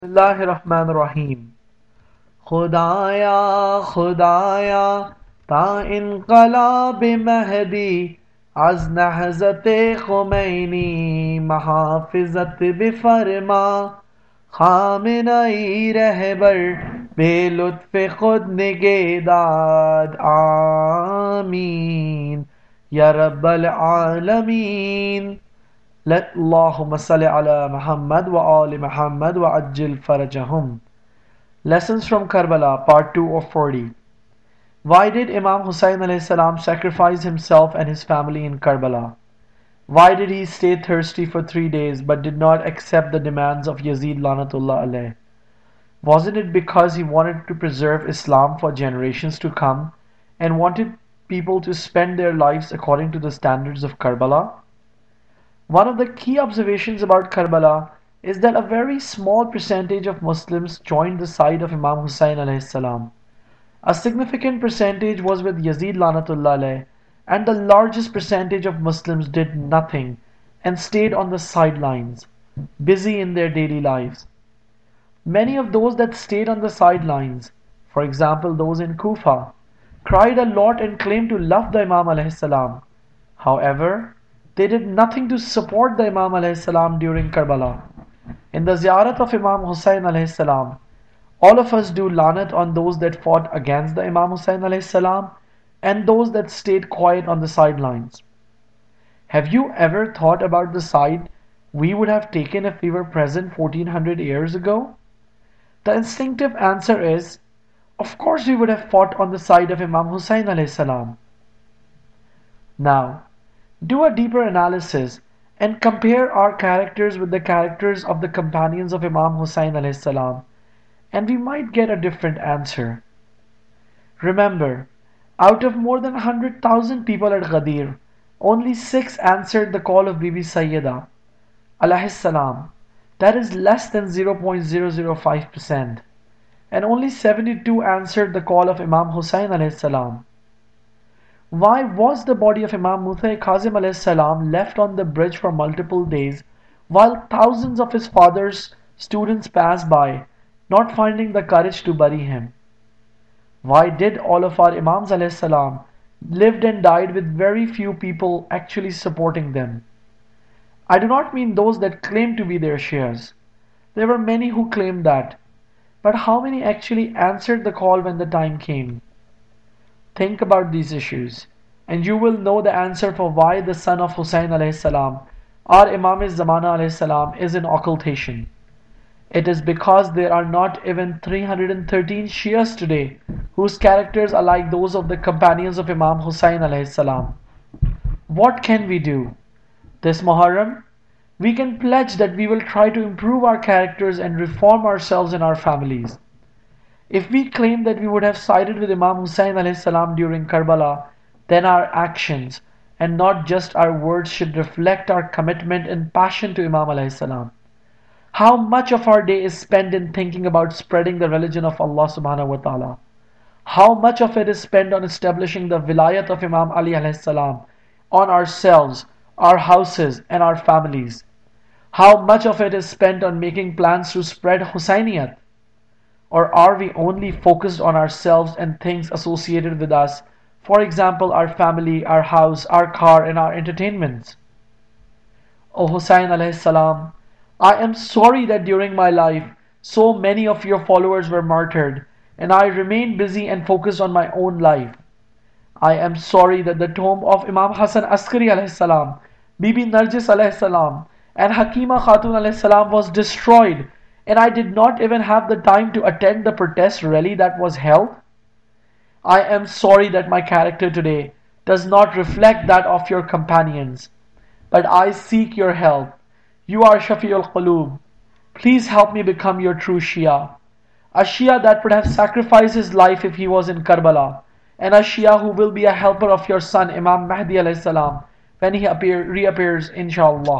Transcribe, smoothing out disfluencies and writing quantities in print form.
बिस्मिल्लाहिर्रहमानिर्रहीम। खुदाया खुदाया ता इनकलाब महदी अज नहज़त खुमैनी महाफिजत बिफरमा खामिनई रहबर बेलुत्फ खुद निगेदाद आमीन या रब्बल आलमीन। Allahumma salli ala Muhammad wa ali Muhammad wa ajil farajahum. Lessons from Karbala, Part 2 of 40. Why did Imam Hussein alayhi salam sacrifice himself and his family in Karbala? Why did he stay thirsty for 3 days but did not accept the demands of Yazid Lanatullah alayh? Wasn't it because he wanted to preserve Islam for generations to come and wanted people to spend their lives according to the standards of Karbala? One of the key observations about Karbala is that a very small percentage of Muslims joined the side of Imam Hussein alayhi salam. A significant percentage was with Yazid Lanatullah alayh, and the largest percentage of Muslims did nothing and stayed on the sidelines, busy in their daily lives. Many of those that stayed on the sidelines, for example those in Kufa, cried a lot and claimed to love the Imam alayhi salam. However, they did nothing to support the Imam alayhi salam during Karbala. In the ziyarat of Imam Hussein alayhi salam, all of us do lanat on those that fought against the Imam Hussein alayhi salam and those that stayed quiet on the sidelines. Have you ever thought about the side we would have taken if we were present 1400 years ago? The instinctive answer is, of course we would have fought on the side of Imam Hussein alayhi salam. Now, do a deeper analysis and compare our characters with the characters of the companions of Imam Hussein alayhi salam, and we might get a different answer. Remember, out of more than 100,000 people at Ghadir, only 6 answered the call of Bibi Sayyida alayhi salam. That is less than 0.005%. And only 72 answered the call of Imam Hussein alayhi salam. Why was the body of Imam Musa Kazim alayhi salam left on the bridge for multiple days while thousands of his father's students passed by, not finding the courage to bury him? Why did all of our Imams alayhi salam lived and died with very few people actually supporting them? I do not mean those that claim to be their Shias. There were many who claimed that. But how many actually answered the call when the time came? Think about these issues, and you will know the answer for why the son of Hussein alayhi salam, our Imam-e-Zamana alayhi salam, is in occultation. It is because there are not even 313 Shias today whose characters are like those of the companions of Imam Hussein alayhi salam. What can we do? This Muharram, we can pledge that we will try to improve our characters and reform ourselves and our families. If we claim that we would have sided with Imam Hussein alayhi salam during Karbala, then our actions and not just our words should reflect our commitment and passion to Imam alayhi salam. How much of our day is spent in thinking about spreading the religion of Allah subhanahu wa ta'ala? How much of it is spent on establishing the vilayat of Imam Ali alayhi salam on ourselves, our houses and our families? How much of it is spent on making plans to spread Hussainiyat? Or are we only focused on ourselves and things associated with us, for example our family, our house, our car and our entertainments? O Hussein alayhi salam, I am sorry that during my life so many of your followers were martyred and I remained busy and focused on my own life. I am sorry that the tomb of Imam Hassan Askari alayhi salam, Bibi Narjis alayhi salam and Hakima Khatun alayhi salam was destroyed and I did not even have the time to attend the protest rally that was held. I am sorry that my character today does not reflect that of your companions, but I seek your help. You are Shafi'ul Qulub. Please help me become your true Shia. A Shia that would have sacrificed his life if he was in Karbala, and a Shia who will be a helper of your son Imam Mahdi alayhi salam when he reappears inshallah.